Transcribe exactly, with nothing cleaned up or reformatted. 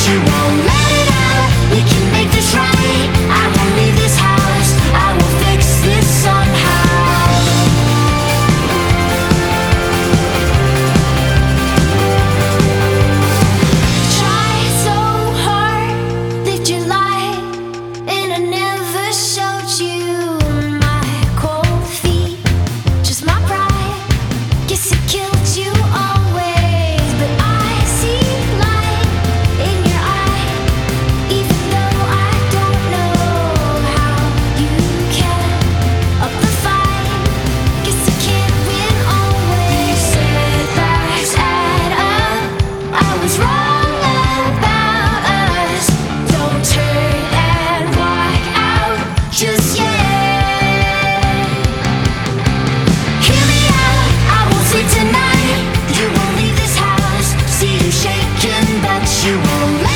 you won't let it out. We can make this right. I won't leave this house. I will fix this somehow. Try so hard, lived your life, and I never showed you my cold feet. Just my pride, guess it killed you always. But I see light in your eye, even though I don't know how you kept up the fight. Guess I can't win always. Setbacks add up, I was wrong about us. Don't turn and walk out just yet. Hear me out, I won't sleep tonight. You won't leave this house. See you shaking, but you won't